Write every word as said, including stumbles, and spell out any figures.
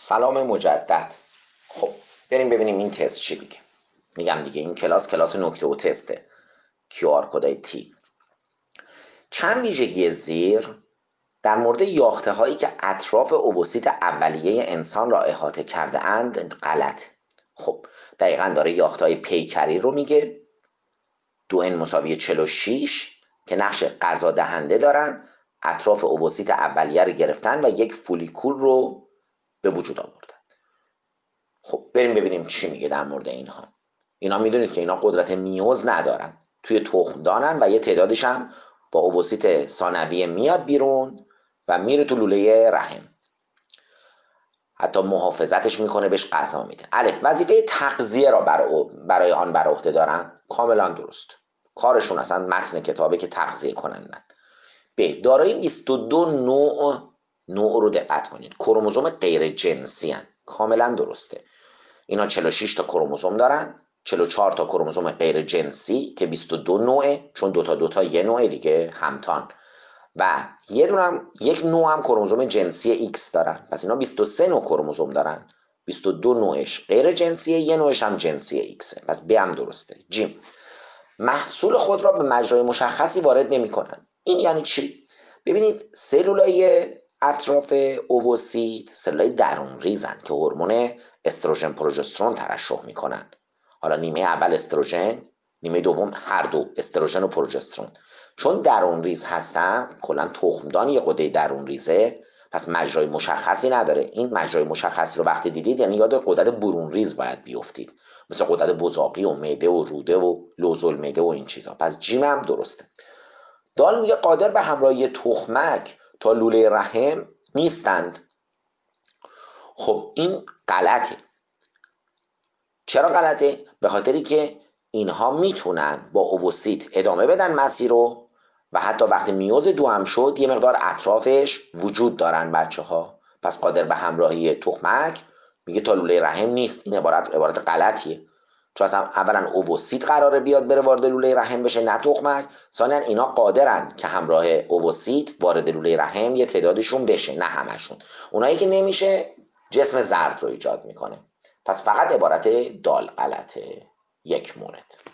سلام مجدد. خب بریم ببینیم این تست چی میگه. میگم دیگه این کلاس کلاس نکته و تسته. کیو آر کدای تی. چند ویژگی زیر در مورد یاخته هایی که اطراف اووسیت اولیه انسان را احاطه کرده اند غلط. خب دقیقا داره یاخته های پیکری رو میگه. دو ان مساوی چهل و شش که نقش غذا دهنده دارن، اطراف اووسیت اولیه رو گرفتن و یک فولیکول رو به وجود آوردن. خب بریم ببینیم چی میگه در مورد اینها. اینا میدونید که اینا قدرت میوز ندارن، توی تخم دانن و یه تعدادش هم با اووسیت ثانویه میاد بیرون و میره تو لوله رحم، حتی محافظتش میکنه، بهش غذا میده. الف، وظیفه تغذیه را برای آن بر عهده دارن. کاملا درست، کارشون اصلا متن کتابه که تغذیه کنندن. ب، دارای بیست و دو نوع نوع رو دقت کنید، کروموزوم غیر جنسی هن. کاملا درسته. اینا چهل و شش تا کروموزوم دارن، چهل و چهار تا کروموزوم غیر جنسی که بیست و دو نوعه، چون دوتا دوتا یه نوعه دیگه همتان، و یه دونم یک نوع هم کروموزوم جنسی ایکس دارن. پس اینا بیست و سه نوع کروموزوم دارن، بیست و دو نوعش غیر جنسیه، یه نوعش هم جنسی ایکسه. پس ب هم درسته. جیم، محصول خود را به مجرای مشخصی وارد نمی‌کنن. این یعنی چی؟ ببینید سلولای اطراف اووسیت سلولای درون ریزن که هورمون استروژن پروژسترون ترشح میکنن. حالا نیمه اول استروژن، نیمه دوم هر دو استروژن و پروژسترون. چون درون ریز هستن، کلا تخمدان یه غده درون ریزه، پس مجرای مشخصی نداره. این مجرای مشخصی رو وقتی دیدید یعنی یاد غدد برون ریز باید بیفتید، مثل غدد بزاقی و معده و روده و لوزالمعده و این چیزا. پس جیم هم درسته. دال میگه قادر به همراهی تخمک تا لوله رحم نیستند. خب این غلطه. چرا غلطه؟ به خاطری که اینها میتونن با اووسیت ادامه بدن مسیر رو و حتی وقتی میوز دو هم شد یه مقدار اطرافش وجود دارن بچه ها. پس قادر به همراهی تخمک میگه تا لوله رحم نیست. این عبارت عبارت غلطیه، چون اصلا اولا اووسیت قراره بیاد بره وارد لوله رحم بشه نه تخمک. ثانیا اینا قادرن که همراه اووسیت وارد لوله رحم یه تعدادشون بشه، نه همشون. اونایی که نمیشه جسم زرد رو ایجاد میکنه. پس فقط عبارت دال غلطه. یک مورد.